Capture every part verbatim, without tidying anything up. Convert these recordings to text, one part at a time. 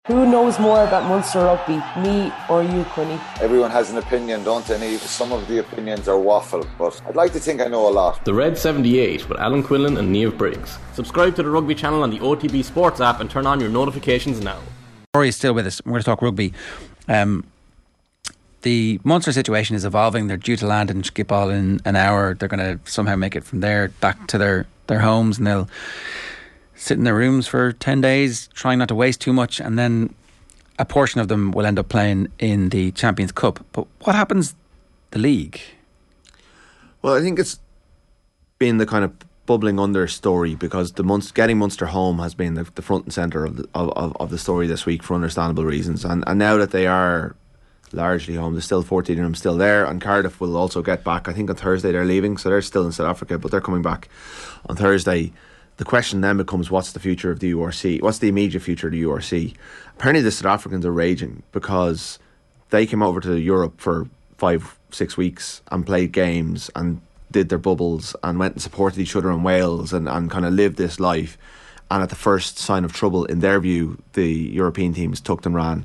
Who knows more about Munster rugby, me or you, Quinny? Everyone has an opinion, don't they? And some of the opinions are waffle, but I'd like to think I know a lot. The Red seventy-eight with Alan Quinlan and Niamh Briggs. Subscribe to the Rugby channel on the O T B Sports app and turn on your notifications now. Rory is still with us. We're going to talk rugby. Um, the Munster situation is evolving. They're due to land in Schiphol in an hour. They're going to somehow make it from there back to their, their homes, and they'll sit in their rooms for ten days, trying not to waste too much, and then a portion of them will end up playing in the Champions Cup. But what happens the league? Well, I think it's been the kind of bubbling under story, because the Munster, getting Munster home has been the, the front and centre of the, of, of the story this week for understandable reasons. And, and now that they are largely home, there's still fourteen of them still there, and Cardiff will also get back. I think on Thursday they're leaving, so they're still in South Africa, but they're coming back on Thursday. The question then becomes, what's the future of the U R C? What's the immediate future of the U R C? Apparently the South Africans are raging because they came over to Europe for five, six weeks and played games and did their bubbles and went and supported each other in Wales and, and kind of lived this life. And at the first sign of trouble, in their view, the European teams tucked and ran.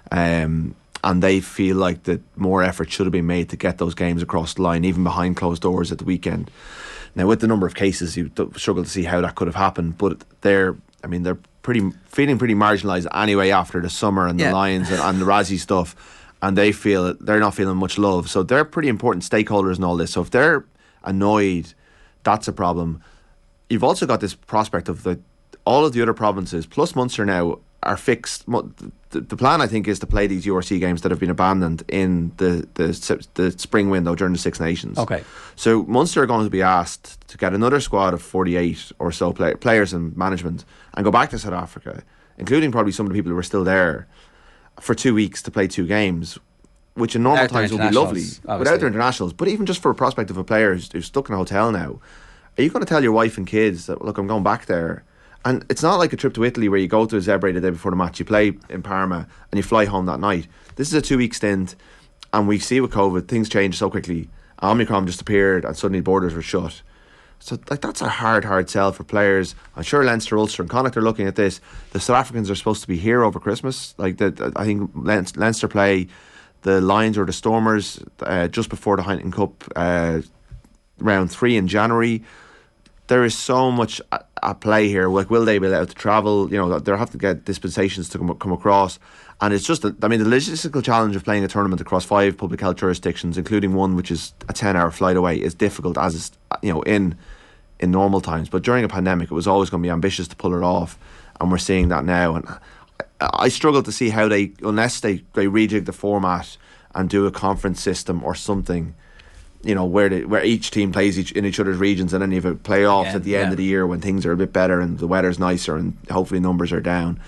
Um, and they feel like that more effort should have been made to get those games across the line, even behind closed doors at the weekend. Now, with the number of cases, you struggle to see how that could have happened. But they're, I mean, they're pretty feeling pretty marginalised anyway after the summer and yeah. the Lions and, and the Razzie stuff. And they feel they're not feeling much love. So they're pretty important stakeholders in all this. So if they're annoyed, that's a problem. You've also got this prospect of the all of the other provinces, plus Munster now, are fixed. The, the plan, I think, is to play these U R C games that have been abandoned in the, the the spring window during the Six Nations. Okay. So Munster are going to be asked to get another squad of forty-eight or so play, players and management and go back to South Africa, including probably some of the people who are still there, for two weeks to play two games, which in normal times would be lovely, obviously, without their internationals. But even just for a prospect of a player who's, who's stuck in a hotel now, are you going to tell your wife and kids that, look, I'm going back there? And it's not like a trip to Italy where you go to Zebre the day before the match, you play in Parma and you fly home that night. This is a two-week stint, and we see with COVID, things change so quickly. Omicron just appeared and suddenly borders were shut. So like that's a hard, hard sell for players. I'm sure Leinster, Ulster and Connacht are looking at this. The South Africans are supposed to be here over Christmas. Like the, I think Leinster play the Lions or the Stormers uh, just before the Heineken Cup uh, round three in January. There is so much at, at play here. Like, will they be allowed to travel? You know, they'll have to get dispensations to come, come across. And it's just, a, I mean, the logistical challenge of playing a tournament across five public health jurisdictions, including one which is a ten-hour flight away, is difficult as is, you know, in in normal times. But during a pandemic, it was always going to be ambitious to pull it off, and we're seeing that now. And I, I struggle to see how they, unless they, they rejig the format and do a conference system or something, you know, where the, where each team plays each in each other's regions, and then you have a playoffs yeah, at the end yeah. of the year when things are a bit better and the weather's nicer and hopefully numbers are down.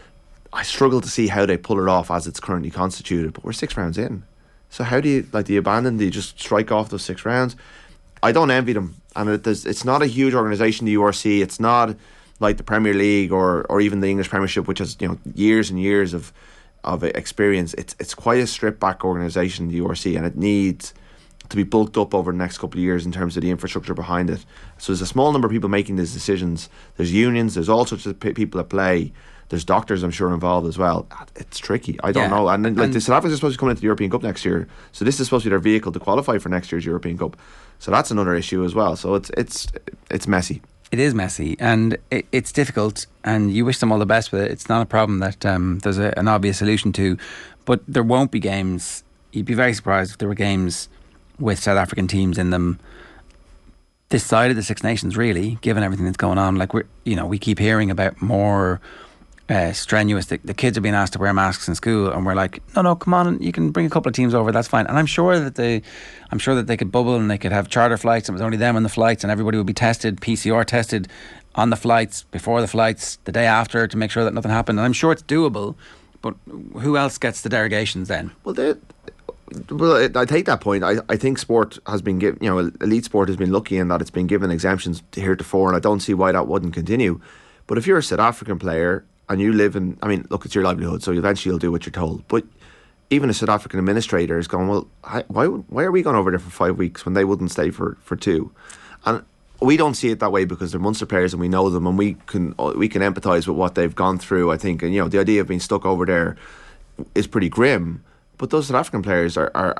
I struggle to see how they pull it off as it's currently constituted, but we're six rounds in. So how do you, like, do you abandon, do you just strike off those six rounds? I don't envy them, and it, it's not a huge organisation, the U R C. It's not like the Premier League or or even the English Premiership, which has, you know, years and years of of experience. It's it's quite a stripped back organisation, the U R C, and it needs to be bulked up over the next couple of years in terms of the infrastructure behind it. So there's a small number of people making these decisions. There's unions, there's all sorts of p- people at play. There's doctors, I'm sure, involved as well. It's tricky. I don't yeah. know. And, like, and the South Africans are supposed to come into the European Cup next year, so this is supposed to be their vehicle to qualify for next year's European Cup. So that's another issue as well. So it's it's it's messy. It is messy, and it, it's difficult, and you wish them all the best with it. It's not a problem that um, there's a, an obvious solution to, but there won't be games. You'd be very surprised if there were games with South African teams in them this side of the Six Nations, really, given everything that's going on. Like, we're, you know, we keep hearing about more uh, strenuous, the, the kids are being asked to wear masks in school, and we're like, no no come on, you can bring a couple of teams over, that's fine. And I'm sure that they I'm sure that they could bubble and they could have charter flights, and it was only them on the flights, and everybody would be tested, P C R tested on the flights, before the flights, the day after, to make sure that nothing happened. And I'm sure it's doable, but who else gets the derogations then? Well, they Well, I take that point. I, I think sport has been given, you know, elite sport has been lucky in that it's been given exemptions heretofore, and I don't see why that wouldn't continue. But if you're a South African player and you live in, I mean, look, it's your livelihood, so eventually you'll do what you're told. But even a South African administrator is going, well, why why are we going over there for five weeks when they wouldn't stay for, for two? And we don't see it that way because they're Munster players and we know them and we can we can empathise with what they've gone through, I think. And you know, the idea of being stuck over there is pretty grim. But those South African players are are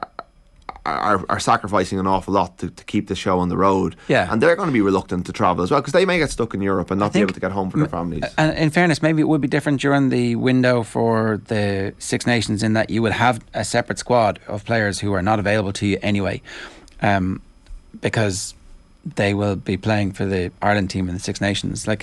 are, are sacrificing an awful lot to, to keep the show on the road. Yeah. And they're going to be reluctant to travel as well because they may get stuck in Europe and not be think able to get home for their families. And in fairness, maybe it would be different during the window for the Six Nations in that you would have a separate squad of players who are not available to you anyway, um, because they will be playing for the Ireland team in the Six Nations. Like,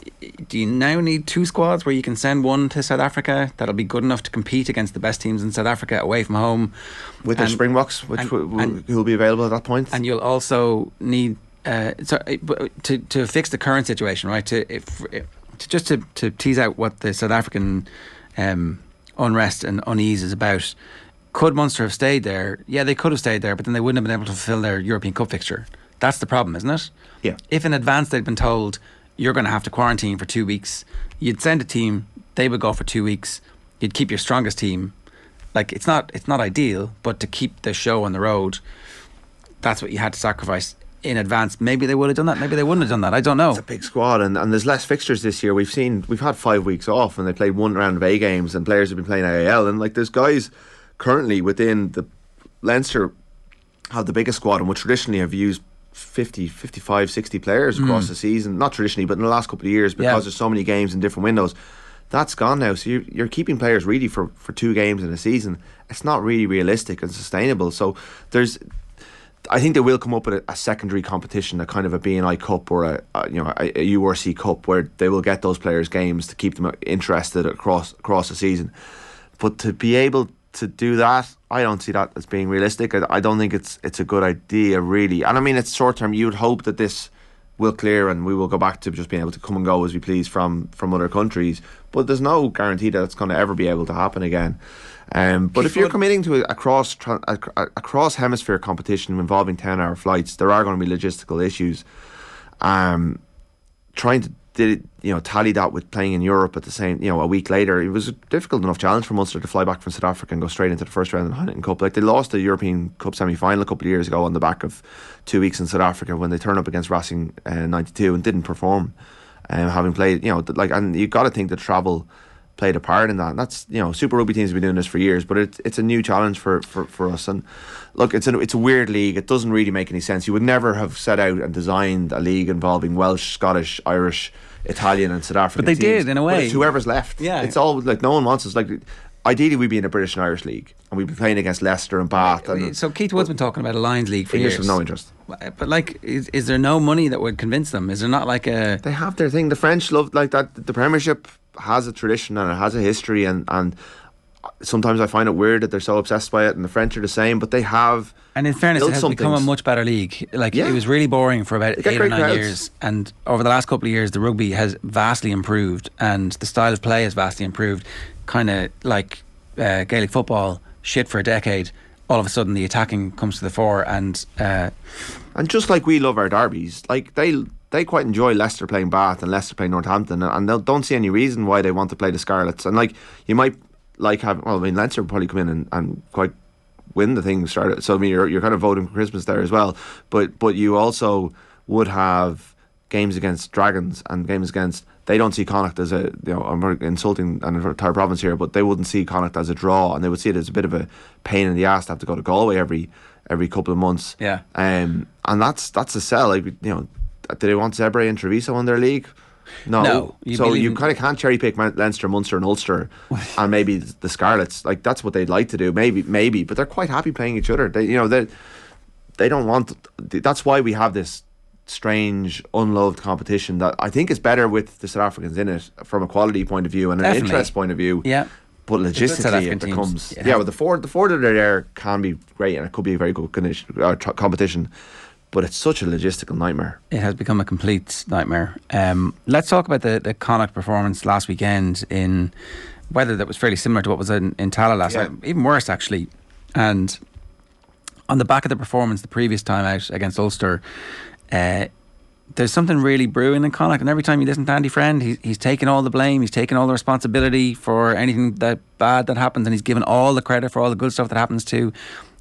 do you now need two squads where you can send one to South Africa that'll be good enough to compete against the best teams in South Africa away from home with their and, Springboks, which and, will, will, and, will be available at that point? And you'll also need uh, so, to to fix the current situation, right? To, if, if, to just to, to tease out what the South African um, unrest and unease is about. Could Munster have stayed there? Yeah, they could have stayed there, but then they wouldn't have been able to fulfil their European Cup fixture. That's the problem, isn't it? Yeah. If in advance they'd been told you're going to have to quarantine for two weeks, you'd send a team, they would go for two weeks, you'd keep your strongest team. Like, it's not it's not ideal, but to keep the show on the road, that's what you had to sacrifice in advance. Maybe they would have done that, maybe they wouldn't have done that. I don't know. It's a big squad, and, and there's less fixtures this year. We've seen we've had five weeks off, and they played one round of A games, and players have been playing A A L, and like there's guys currently within the Leinster have the biggest squad and would traditionally have used fifty, fifty-five, sixty players across mm. the season. Not traditionally, but in the last couple of years because yeah. there's so many games in different windows. That's gone now. So you're, you're keeping players really for, for two games in a season. It's not really realistic and sustainable. So there's, I think they will come up with a, a secondary competition, a kind of a B N I Cup or a, a you know a, a U R C Cup where they will get those players games to keep them interested across across the season. But to be able to do that, I don't see that as being realistic. I, I don't think it's it's a good idea, really. And I mean, it's short term. You'd hope that this will clear and we will go back to just being able to come and go as we please from, from other countries. But there's no guarantee that it's going to ever be able to happen again. Um, but if you're committing to a cross a, a cross hemisphere competition involving ten hour flights, there are going to be logistical issues. Um, trying to did you know tally that with playing in Europe at the same you know a week later, it was a difficult enough challenge for Munster to fly back from South Africa and go straight into the first round of the Heineken Cup. Like, they lost the European Cup semi-final a couple of years ago on the back of two weeks in South Africa when they turned up against Racing uh, ninety-two and didn't perform, um, having played you know like and you got to think that travel played a part in that. And that's you know Super Rugby teams have been doing this for years, but it's it's a new challenge for, for, for us. And look, it's a it's a weird league. It doesn't really make any sense. You would never have set out and designed a league involving Welsh, Scottish, Irish, Italian and South African But they teams. did, in a way. But it's whoever's left. Yeah. It's all like no one wants us. Like, ideally we'd be in a British and Irish league and we'd be playing against Leicester and Bath. And, so Keith Wood's been talking about a Lions League for English years. have no interest. But like, is, is there no money that would convince them? Is there not like a... They have their thing. The French love like that. The Premiership has a tradition and it has a history, and, and sometimes I find it weird that they're so obsessed by it, and the French are the same, but they have... And in fairness, it has some become things. a much better league. Like, Yeah. it was really boring for about They get eight or great nine crowds. years, and over the last couple of years, the rugby has vastly improved, and the style of play has vastly improved. Kind of like uh, Gaelic football, shit for a decade. All of a sudden, the attacking comes to the fore, and uh, And just like we love our derbies, like they they quite enjoy Leicester playing Bath and Leicester playing Northampton, and they don't see any reason why they want to play the Scarlets. And like, you might like having, well, I mean, Leinster would probably come in and, and quite win the thing started. So I mean, you're you're kind of voting for Christmas there as well. But but you also would have games against Dragons and games against. They don't see Connacht as a, you know, I'm insulting an entire province here, but they wouldn't see Connacht as a draw, and they would see it as a bit of a pain in the ass to have to go to Galway every every couple of months. Yeah. Um, and that's that's a sell. Like, you know, do they want Zebre and Treviso in their league? No. No, you So believe you in- kind of can't cherry pick Man- Leinster, Munster, and Ulster, and maybe the Scarlets. Like, that's what they'd like to do. Maybe, maybe, but they're quite happy playing each other. They, you know, they they don't want. That's why we have this strange, unloved competition that I think is better with the South Africans in it from a quality point of view and an Definitely. interest point of view. yeah. But good South logistically, African it teams. becomes It yeah. has- Well, the four the four that are there can be great, and it could be a very good condition, uh, tr- competition. But it's such a logistical nightmare. It has become a complete nightmare. Um, let's talk about the, the Connacht performance last weekend in weather that was fairly similar to what was in, in Tala last Yeah. night, even worse actually. And on the back of the performance the previous time out against Ulster, uh, there's something really brewing in Connacht, and every time you listen to Andy Friend, he's, he's taking all the blame, he's taking all the responsibility for anything that bad that happens, and he's given all the credit for all the good stuff that happens too.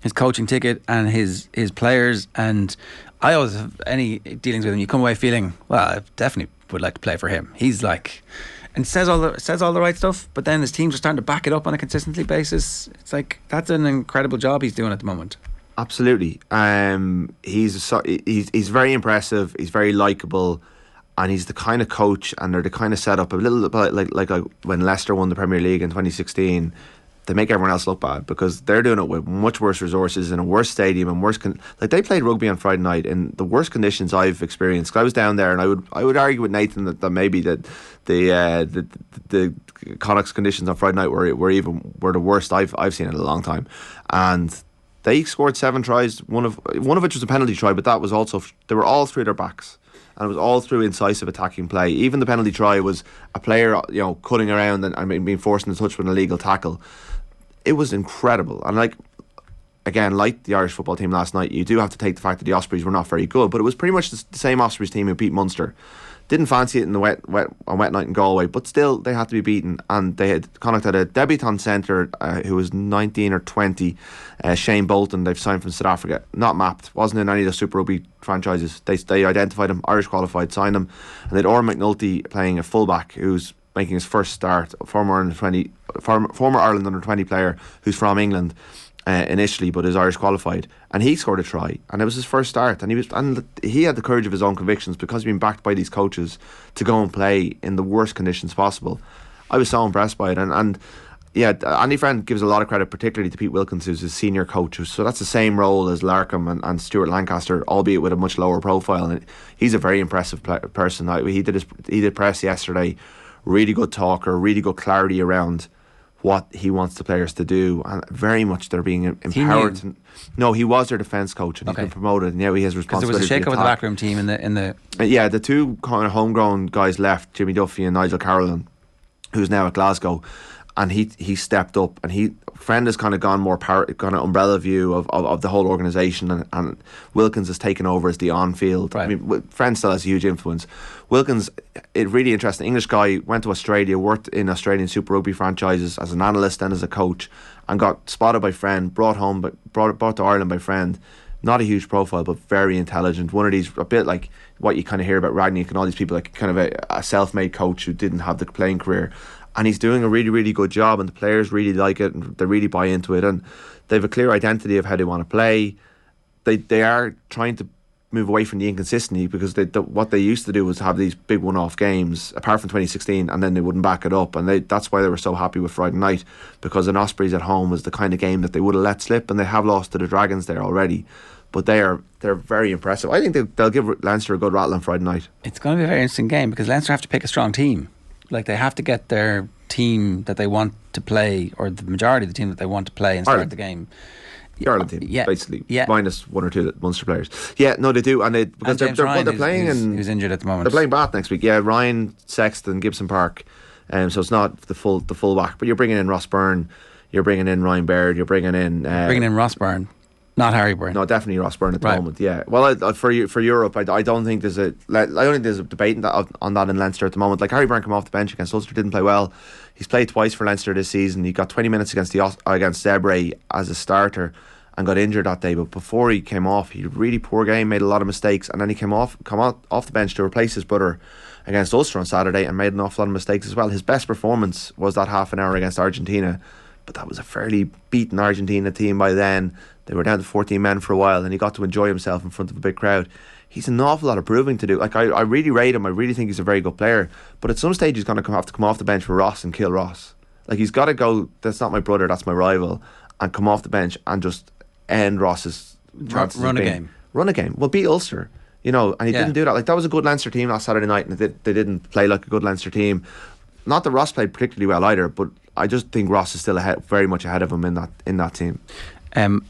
his coaching ticket and his his players. And I always have any dealings with him. You come away feeling, well, I definitely would like to play for him. He's like, and says all the says all the right stuff. But then his teams are starting to back it up on a consistently basis. It's like that's an incredible job he's doing at the moment. Absolutely. Um, he's so, he's he's very impressive. He's very likable. And he's the kind of coach, and they're the kind of setup a little bit like, like like when Leicester won the Premier League in twenty sixteen. They make everyone else look bad because they're doing it with much worse resources in a worse stadium and worse con- like they played rugby on Friday night in the worst conditions I've experienced. 'Cause I was down there, and I would I would argue with Nathan that, that maybe that the uh, the the Connacht's conditions on Friday night were were even were the worst I've I've seen in a long time. And they scored seven tries. One of one of which was a penalty try, but that was also they were all through their backs. And it was all through incisive attacking play. Even the penalty try was a player, you know, cutting around and, and being forced into touch with an illegal tackle. It was incredible. And like, again, like the Irish football team last night, you do have to take the fact that the Ospreys were not very good, but it was pretty much the, the same Ospreys team who beat Munster. Didn't fancy it in the wet, wet on wet night in Galway, but still they had to be beaten. And they had Connacht had a debutant centre uh, who was nineteen or twenty, uh, Shane Bolton. They've signed from South Africa, not mapped, wasn't in any of the Super Rugby franchises. They they identified him, Irish qualified, signed him, and they had Oran McNulty playing a fullback who's making his first start. Former under twenty, former, former Ireland under twenty player who's from England. Uh, initially, but is Irish qualified, and he scored a try, and it was his first start, and he was, and he had the courage of his own convictions because he'd been backed by these coaches to go and play in the worst conditions possible. I was so impressed by it, and, and yeah, Andy Friend gives a lot of credit, particularly to Pete Wilkins, who's his senior coach. So that's the same role as Larkham and, and Stuart Lancaster, albeit with a much lower profile. And he's a very impressive play, person. He did his, he did press yesterday, really good talker, really good clarity around what he wants the players to do, and very much they're being empowered. To, no, he was their defence coach, and okay. He's been promoted, and now he has responsibility. Because there was a shake-up with the backroom team in the in the. Uh, yeah, the two kind of homegrown guys left, Jimmy Duffy and Nigel Carolan, who's now at Glasgow, and he he stepped up, and he Friend has kind of gone more power, kind of umbrella view of, of, of the whole organisation, and, and Wilkins has taken over as the on-field. Right. I mean, Friend still has a huge influence. Wilkins, it really interesting. English guy, went to Australia, worked in Australian Super Rugby franchises as an analyst and as a coach, and got spotted by Friend, brought home, but brought brought to Ireland by Friend. Not a huge profile, but very intelligent. One of these, a bit like what you kind of hear about Ragnick and all these people, like kind of a, a self-made coach who didn't have the playing career. And he's doing a really, really good job, and the players really like it, and they really buy into it, and they have a clear identity of how they want to play. They they are trying to move away from the inconsistency, because they, the, what they used to do was have these big one-off games, apart from twenty sixteen, and then they wouldn't back it up, and they, that's why they were so happy with Friday night, because an Ospreys at home was the kind of game that they would have let slip, and they have lost to the Dragons there already. But they are they're very impressive. I think they, they'll give Leinster a good rattle on Friday night. It's going to be a very interesting game, because Leinster have to pick a strong team. Like, they have to get their team that they want to play, or the majority of the team that they want to play, and start Ireland. the game. The Ireland team, yeah, basically, yeah. minus one or two Munster players. Yeah, no, they do, and they because and they're, James they're, Ryan, they're who's, playing who's, in who's injured at the moment. They're playing Bath next week. Yeah, Ryan, Sexton, Gibson Park, um, so it's not the full the full back, but you're bringing in Ross Byrne, you're bringing in Ryan Baird, you're bringing in uh, bringing in Ross Byrne. Not Harry Byrne. No, definitely Ross Byrne at the right. moment. Yeah. Well, I, for for Europe, I, I don't think there's a I don't think there's a debate that, on that in Leinster at the moment. Like, Harry Byrne came off the bench against Ulster, didn't play well. He's played twice for Leinster this season. He got twenty minutes against the against Zebre as a starter and got injured that day. But before he came off, he had a really poor game, made a lot of mistakes, and then he came off come out, off the bench to replace his brother against Ulster on Saturday and made an awful lot of mistakes as well. His best performance was that half an hour against Argentina, but that was a fairly beaten Argentina team by then. They were down to fourteen men for a while, and he got to enjoy himself in front of a big crowd. He's an awful lot of proving to do. Like, I, I really rate him. I really think he's a very good player. But at some stage, he's going to come, have to come off the bench for Ross and kill Ross. Like, he's got to go, that's not my brother, that's my rival, and come off the bench and just end Ross's chances. Run, run of a being, game. Run a game. Well, beat Ulster, you know, and he Yeah. didn't do that. Like, that was a good Leinster team last Saturday night, and they, they didn't play like a good Leinster team. Not that Ross played particularly well either, but I just think Ross is still ahead, very much ahead of him in that in that team. Um,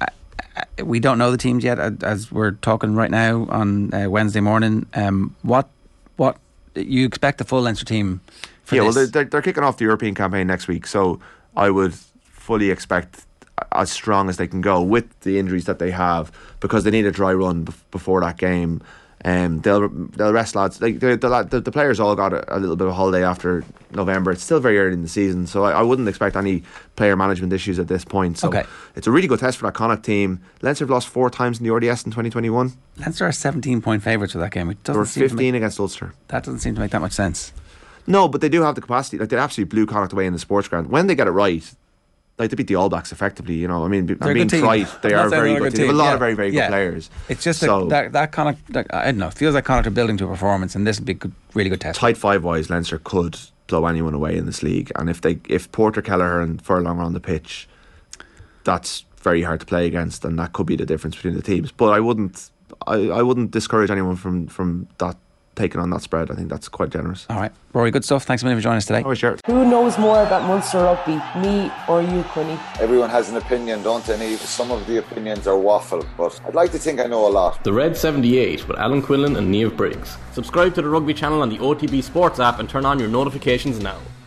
we don't know the teams yet, as we're talking right now on uh, Wednesday morning. Um, what what you expect the full Leinster team for yeah, this? well, they're, they're kicking off the European campaign next week, so I would fully expect as strong as they can go with the injuries that they have, because they need a dry run bef- before that game. Um, they'll they'll rest lads. Like the the, the players all got a, a little bit of holiday after November. It's still very early in the season, so I, I wouldn't expect any player management issues at this point. So okay. It's a really good test for that Connacht team. Leinster have lost four times in the R D S in twenty twenty-one. Leinster are seventeen point favourites for that game. It doesn't They were seem to fifteen make, against Ulster. That doesn't seem to make that much sense. No, but they do have the capacity. Like they absolutely blew Connacht away in the sports ground. When they get it right, like they beat the All Blacks effectively. You know, I mean, I'm being trite. They are a very good team. They have a lot yeah. of very very yeah. good players. It's just so, that that, that Connacht. That, I don't know. It feels like Connacht are building to a performance, and this would be a good, really good test. Tight five wise, Leinster could blow anyone away in this league, and if they if Porter, Kelleher, and Furlong are on the pitch, that's very hard to play against, and that could be the difference between the teams. But I wouldn't, I, I wouldn't discourage anyone from from that. Taking on that spread. I think that's quite generous. All right, Rory, good stuff. Thanks a million for joining us today. Oh, sure. Who knows more about Munster rugby, me or you, Quinny? Everyone has an opinion, don't they? Some of the opinions are waffle, but I'd like to think I know a lot. The Red seventy-eight with Alan Quinlan and Niamh Briggs. Subscribe to the Rugby channel on the O T B Sports app and turn on your notifications now.